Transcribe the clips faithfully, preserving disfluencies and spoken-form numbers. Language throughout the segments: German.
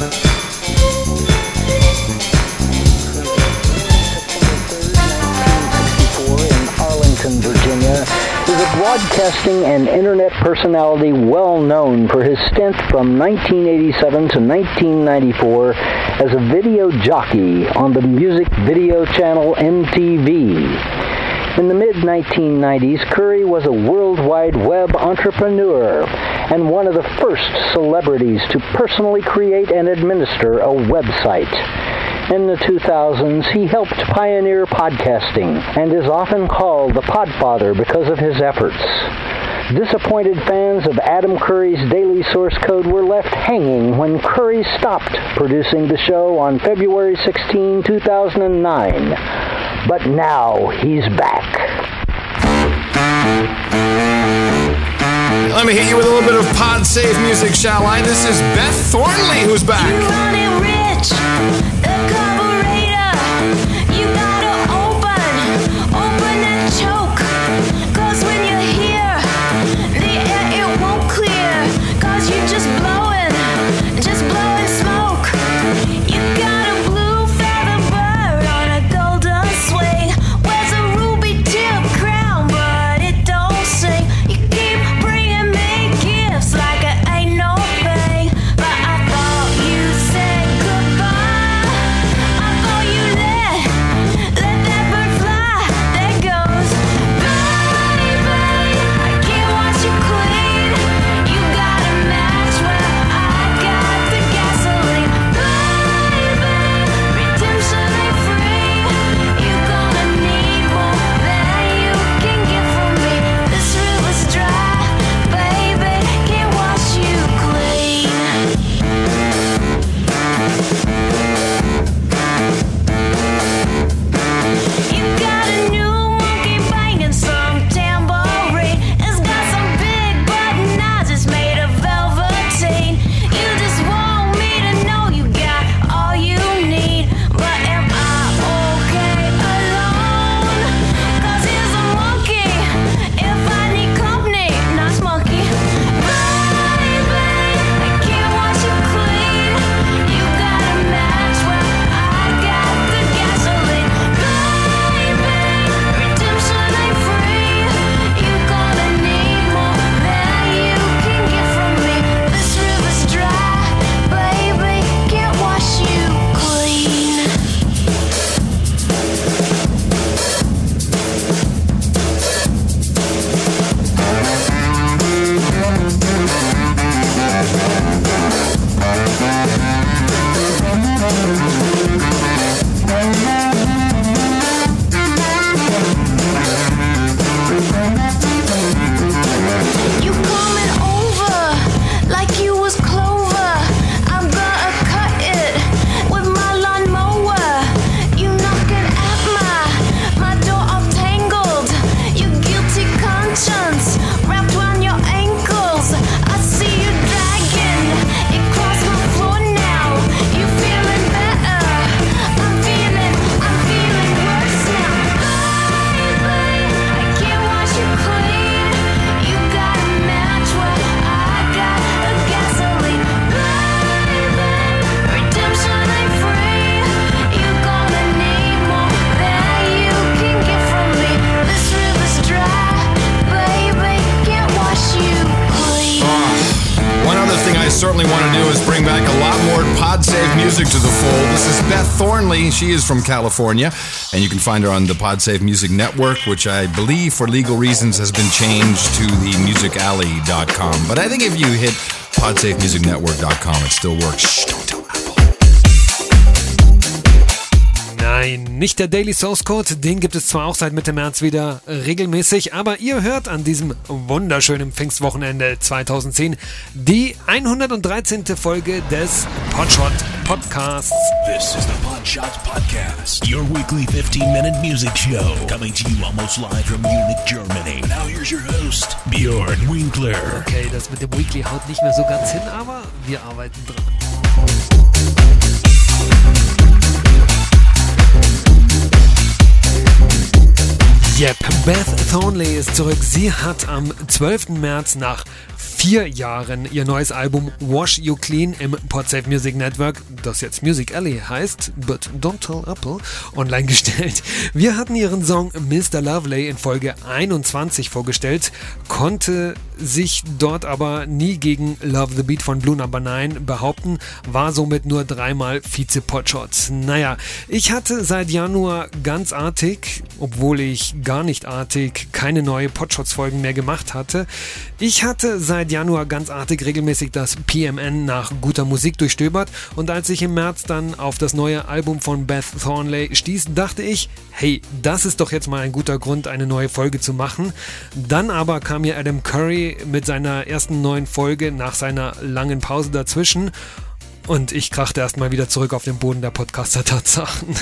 Virginia, is a broadcasting and internet personality well known for his stint from nineteen eighty-seven to nineteen ninety-four as a video jockey on the music video channel M T V. In the mid nineteen nineties, Curry was a World Wide Web entrepreneur and one of the first celebrities to personally create and administer a website. In the two thousands, he helped pioneer podcasting and is often called the Podfather because of his efforts. Disappointed fans of Adam Curry's Daily Source Code were left hanging when Curry stopped producing the show on February sixteenth, two thousand nine. But now he's back. Let me hit you with a little bit of pod-safe music, shall I? This is Beth Thornley who's back. You want it rich, the carburetor. You gotta open, open and choke. Cause when you're here, the air, it won't clear. Cause you're just blowing, just blowing smoke. You got a blue feather bird on a golden swing. Wears a ruby tip crown, but it don't sing. You keep bringing me gifts like it ain't no thing. But I thought you said goodbye. I thought you let, let that bird fly. There goes, baby, I can't wash you clean. You got a match where I got the gasoline. Baby, redemption ain't free. You gonna need more than you can get from me. This river's dry, baby, can't wash you clean. You got a new monkey banging some tambourine. It's got some big button eyes, it's made of velveteen. You just want me to know you got all you need. But am I okay alone? Cause here's a monkey if I need company. Nice monkey. Baby, I can't wash you clean. You got a match where I got the gasoline. Baby, redemption ain't free. You gonna need more than you can get from me. This river's dry, baby, can't wash you clean. You coming over like you was clover. I'm gonna cut it with my lawnmower. You knocking at my, my door all tangled. You guilty conscience wrapped around your ankles. I see you dragging it across my floor now. You feeling better? I'm feeling, I'm feeling worse now. Baby, I can't wash you clean. You got a match where I got a gasoline. Baby, redemption ain't free. You gonna need more than you can get from me. This river's dry, baby, can't wash you clean. One other thing I certainly want to do is bring back a lot more pod-safe music to the fold. This is Beth Thornley. She is from California, and you can find her on the PodSafe Music Network, which I believe for legal reasons has been changed to the music alley dot com. But I think if you hit pod safe music network dot com, it still works. Shh, don't tell Apple. Nein, nicht der Daily Source Code, den gibt es zwar auch seit Mitte März wieder regelmäßig, aber ihr hört an diesem wunderschönen Pfingstwochenende zweitausendzehn die hundertdreizehnte Folge des Podshot Podcasts. This is the Podshot Podcast, your weekly fifteen-minute music show, coming to you almost live from Munich, Germany. Now here's your host, Björn Winkler. Okay, das mit dem Weekly haut nicht mehr so ganz hin, aber wir arbeiten dran. Yep, Beth Thornley ist zurück. Sie hat am zwölften März nach vier Jahren ihr neues Album Wash You Clean im Podsafe Music Network, das jetzt Music Alley heißt, but don't tell Apple, online gestellt. Wir hatten ihren Song Mister Lovely in Folge einundzwanzig vorgestellt, konnte sich dort aber nie gegen Love the Beat von Blue Number neun behaupten, war somit nur dreimal Vize-Potshot. Naja, ich hatte seit Januar ganz artig, obwohl ich gar nicht artig keine neue Potshots-Folgen mehr gemacht hatte, ich hatte seit Januar ganz artig regelmäßig das P M N nach guter Musik durchstöbert und als ich im März dann auf das neue Album von Beth Thornley stieß, dachte ich, hey, das ist doch jetzt mal ein guter Grund, eine neue Folge zu machen. Dann aber kam mir Adam Curry mit seiner ersten neuen Folge nach seiner langen Pause dazwischen und ich krachte erstmal wieder zurück auf den Boden der Podcaster-Tatsachen.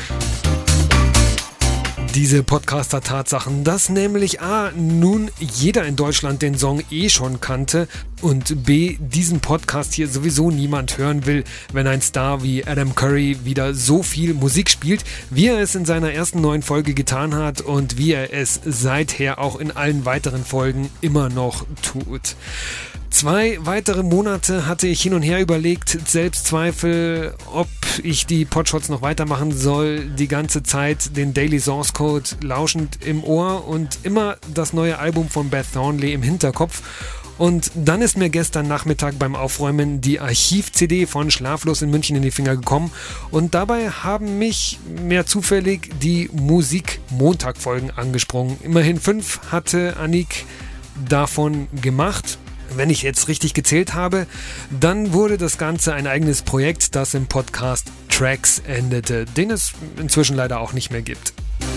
Diese Podcaster-Tatsachen, dass nämlich A, nun jeder in Deutschland den Song eh schon kannte und B, diesen Podcast hier sowieso niemand hören will, wenn ein Star wie Adam Curry wieder so viel Musik spielt, wie er es in seiner ersten neuen Folge getan hat und wie er es seither auch in allen weiteren Folgen immer noch tut. Zwei weitere Monate hatte ich hin und her überlegt, Selbstzweifel, ob ich die Podshots noch weitermachen soll, die ganze Zeit den Daily Source Code lauschend im Ohr und immer das neue Album von Beth Thornley im Hinterkopf. Und dann ist mir gestern Nachmittag beim Aufräumen die Archiv-C D von Schlaflos in München in die Finger gekommen und dabei haben mich mehr zufällig die Musik-Montag-Folgen angesprungen. Immerhin fünf hatte Annick davon gemacht. Wenn ich jetzt richtig gezählt habe, dann wurde das Ganze ein eigenes Projekt, das im Podcast Tracks endete, den es inzwischen leider auch nicht mehr gibt.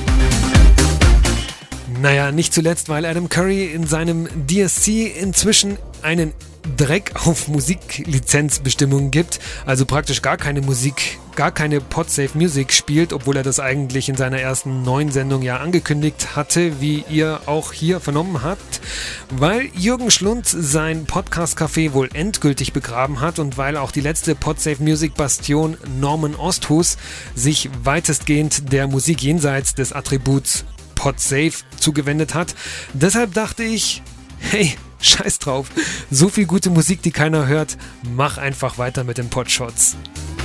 Naja, nicht zuletzt, weil Adam Curry in seinem D S C inzwischen einen Dreck auf Musiklizenzbestimmungen gibt, also praktisch gar keine Musik, gar keine Podsafe Music spielt, obwohl er das eigentlich in seiner ersten neuen Sendung ja angekündigt hatte, wie ihr auch hier vernommen habt, weil Jürgen Schlund sein Podcast-Café wohl endgültig begraben hat und weil auch die letzte Podsafe Music Bastion Norman Osthus sich weitestgehend der Musik jenseits des Attributs Podsafe zugewendet hat. Deshalb dachte ich, hey, scheiß drauf, so viel gute Musik, die keiner hört, mach einfach weiter mit den Podshots.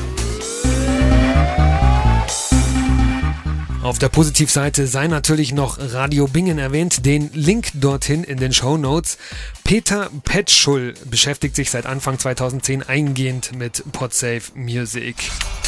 Auf der Positivseite sei natürlich noch Radio Bingen erwähnt, den Link dorthin in den Shownotes. Peter Petschul beschäftigt sich seit Anfang zweitausendzehn eingehend mit Podsafe Music.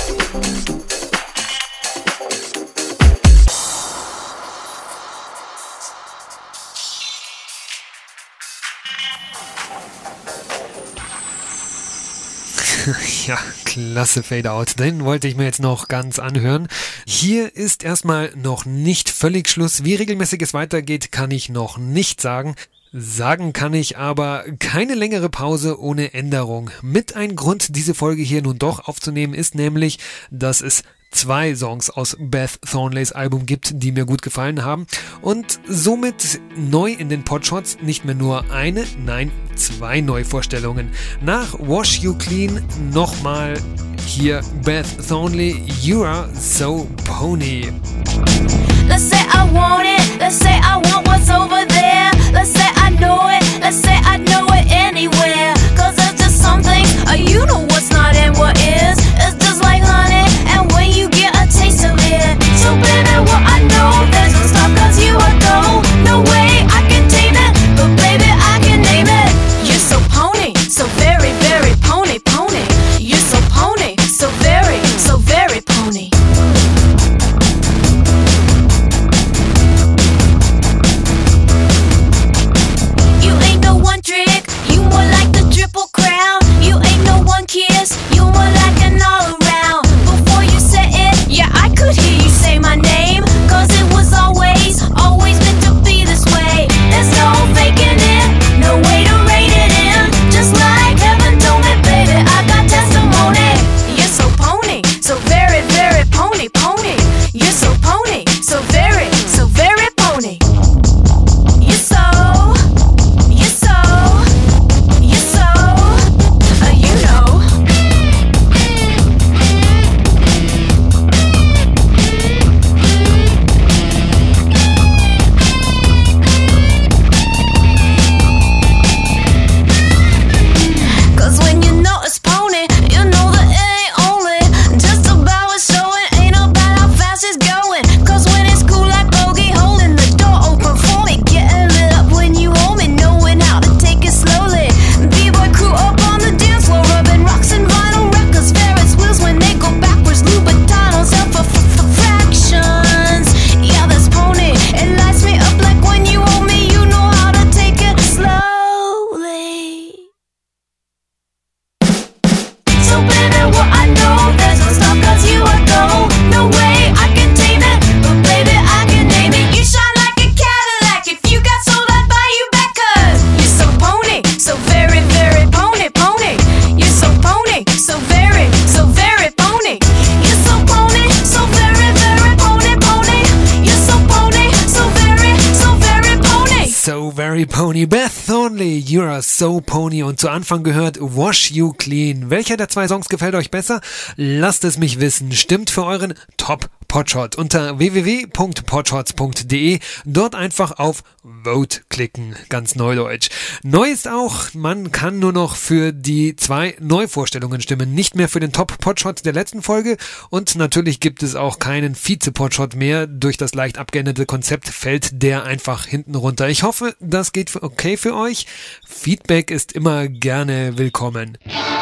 Ja, klasse Fade-Out. Den wollte ich mir jetzt noch ganz anhören. Hier ist erstmal noch nicht völlig Schluss. Wie regelmäßig es weitergeht, kann ich noch nicht sagen. Sagen kann ich aber keine längere Pause ohne Änderung. Mit ein Grund, diese Folge hier nun doch aufzunehmen, ist nämlich, dass es zwei Songs aus Beth Thornleys Album gibt, die mir gut gefallen haben und somit neu in den Podshots nicht mehr nur eine, nein, zwei Neuvorstellungen. Nach Wash You Clean nochmal hier Beth Thornley, You Are So Pony. Let's say I want it, let's say I want what's over there. Let's say I know it, let's say I know it anywhere. Cause there's just some things, uh, you know what's not and what is. It's just like honey, and when you get a taste of it. So baby, what I know, there's no stop cause you are go. No way I can tame it, but baby I can name it. You're so pony, so very, very pony, pony. You're so pony, so very, so very pony. You ain't no Pony, Beth Thornley, You're So Pony und zu Anfang gehört Wash You Clean. Welcher der zwei Songs gefällt euch besser? Lasst es mich wissen. Stimmt für euren Top Podshot unter w w w punkt podshots punkt d e. Dort einfach auf Vote klicken, ganz neudeutsch. Neu ist auch, man kann nur noch für die zwei Neuvorstellungen stimmen, nicht mehr für den Top-Podshot der letzten Folge und natürlich gibt es auch keinen Vize-Podshot mehr. Durch das leicht abgeänderte Konzept fällt der einfach hinten runter. Ich hoffe, das geht okay für euch. Feedback ist immer gerne willkommen.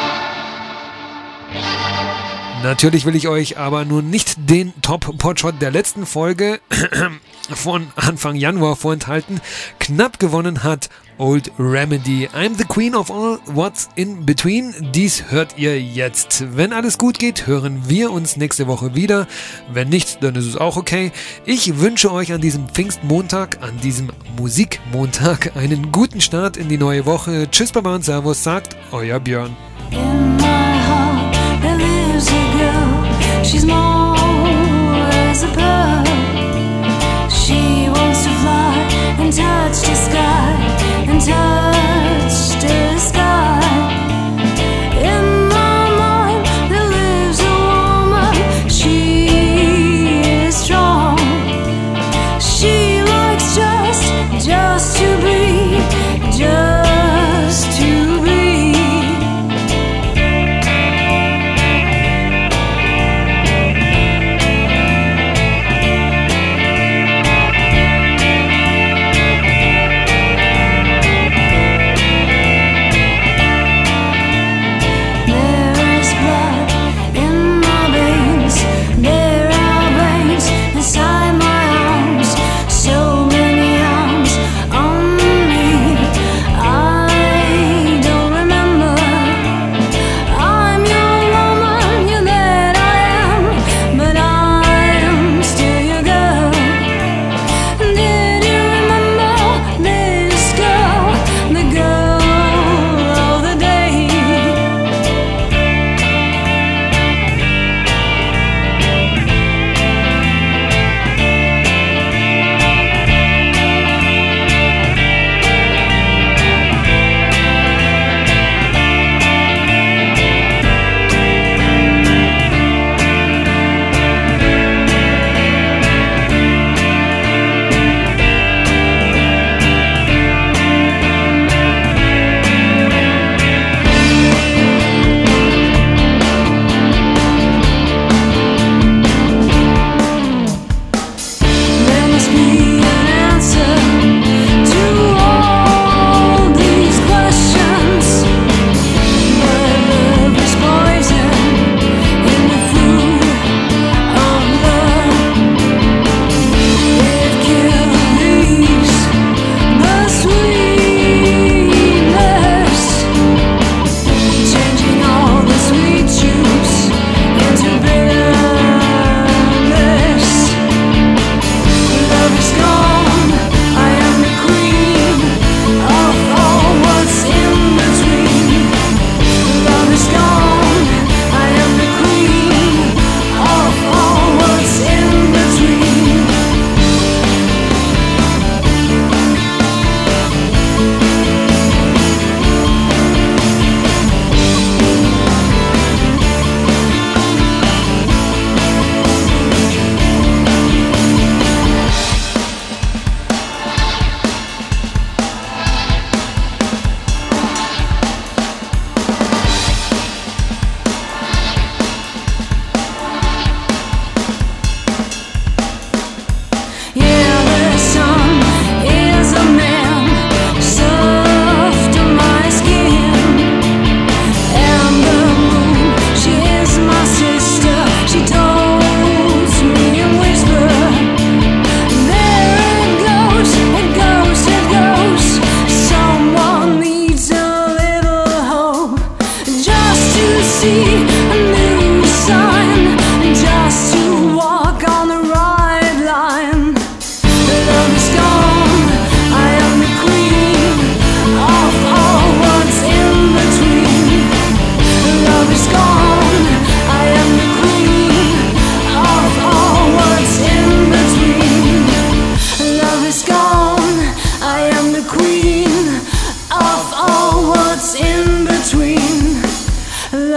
Natürlich will ich euch aber nun nicht den Top-Podshot der letzten Folge von Anfang Januar vorenthalten. Knapp gewonnen hat Old Remedy. I'm the Queen of all what's in between. Dies hört ihr jetzt. Wenn alles gut geht, hören wir uns nächste Woche wieder. Wenn nicht, dann ist es auch okay. Ich wünsche euch an diesem Pfingstmontag, an diesem Musikmontag, einen guten Start in die neue Woche. Tschüss, Baba und Servus, sagt euer Björn. In my heart there lives a girl. She's more as a bird. She wants to fly and touch the sky and touch the sky. In my mind there lives a woman. She is strong. She likes just, just to be, just to be.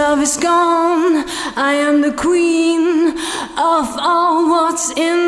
love is gone. I am the queen of all what's in